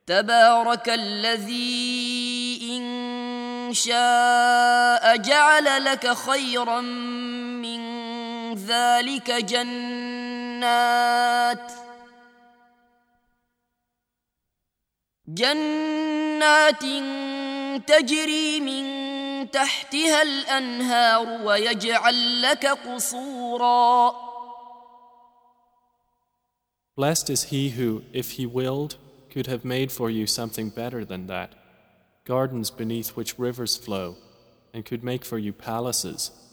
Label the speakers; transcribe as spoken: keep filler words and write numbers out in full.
Speaker 1: تبارك الذي إن شاء جعل لك خيرا من ذلك جنات جنات تجري من تحتها الأنهار ويجعل لك قصورا.
Speaker 2: Blessed is he who, if he willed, could have made for you something better than that, gardens beneath which rivers flow, and could make for you palaces,